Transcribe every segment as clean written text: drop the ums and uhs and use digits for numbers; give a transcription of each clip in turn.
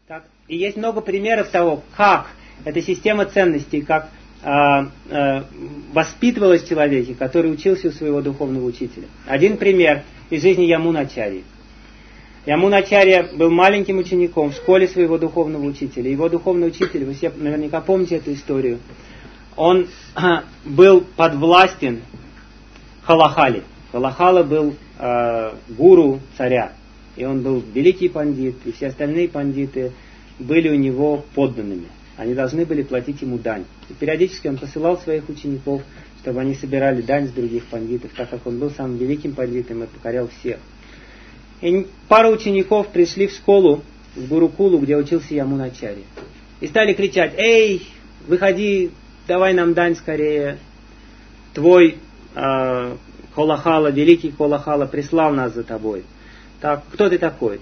Так? И есть много примеров того, как эта система ценностей, как воспитывалась в человеке, который учился у своего духовного учителя. Один пример из жизни Ямуначарьи. Ямуначарья был маленьким учеником в школе своего духовного учителя. Его духовный учитель, вы все наверняка помните эту историю, он был подвластен Халахале. Халахала был гуру царя. И он был великий пандит, и все остальные пандиты были у него подданными. Они должны были платить ему дань. И периодически он посылал своих учеников, чтобы они собирали дань с других пандитов, так как он был самым великим пандитом и покорял всех. И пара учеников пришли в школу, в Гурукулу, где учился Ямуначарья. И стали кричать: «Эй, выходи, давай нам дань скорее. Твой Колахала, великий Колахала, прислал нас за тобой. Так, кто ты такой?»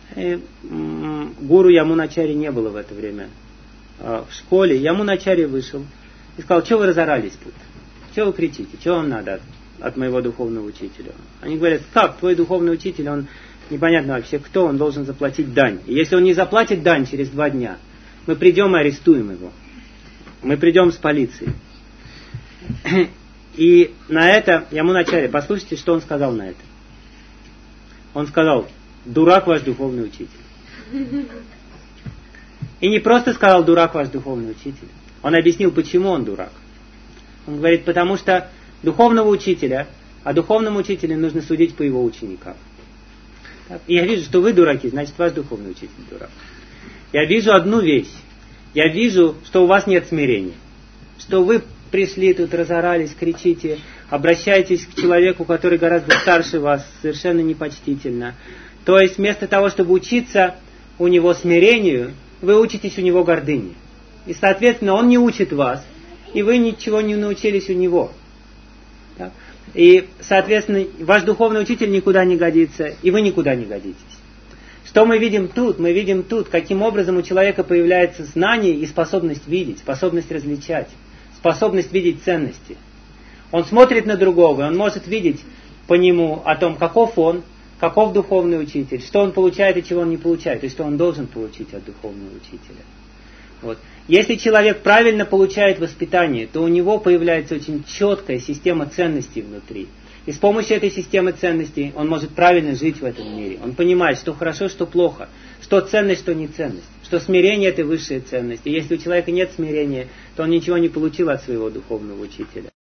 Гуру Ямуначарьи не было в это время в школе. Ямуначарья вышел и сказал: «Чего вы разорались тут? Чего вы кричите? Чего вам надо от моего духовного учителя?» Они говорят: «Как? Твой духовный учитель, он непонятно вообще кто, он должен заплатить дань. И если он не заплатит дань через 2 дня, мы придем и арестуем его. Мы придем с полицией». И на это Ямуначарья, послушайте, что он сказал на это. Он сказал: «Дурак ваш духовный учитель». И не просто сказал: «Дурак ваш духовный учитель». Он объяснил, почему он дурак. Он говорит: потому что духовного учителя, а духовному учителю нужно судить по его ученикам. Так? И я вижу, что вы дураки, значит ваш духовный учитель дурак. Я вижу одну вещь. Я вижу, что у вас нет смирения. Что вы пришли тут, разорались, кричите, обращаетесь к человеку, который гораздо старше вас, совершенно непочтительно. То есть вместо того, чтобы учиться у него смирению, вы учитесь у него гордыне. И, соответственно, он не учит вас, и вы ничего не научились у него. Так? И, соответственно, ваш духовный учитель никуда не годится, и вы никуда не годитесь. Что мы видим тут? Мы видим тут, каким образом у человека появляется знание и способность видеть, способность различать, способность видеть ценности. Он смотрит на другого, он может видеть по нему о том, каков он, каков духовный учитель, что он получает и чего он не получает, и что он должен получить от духовного учителя. Вот. Если человек правильно получает воспитание, то у него появляется очень четкая система ценностей внутри. И с помощью этой системы ценностей он может правильно жить в этом мире. Он понимает, что хорошо, что плохо, что ценность, что не ценность, что смирение – это высшая ценность. И если у человека нет смирения, то он ничего не получил от своего духовного учителя.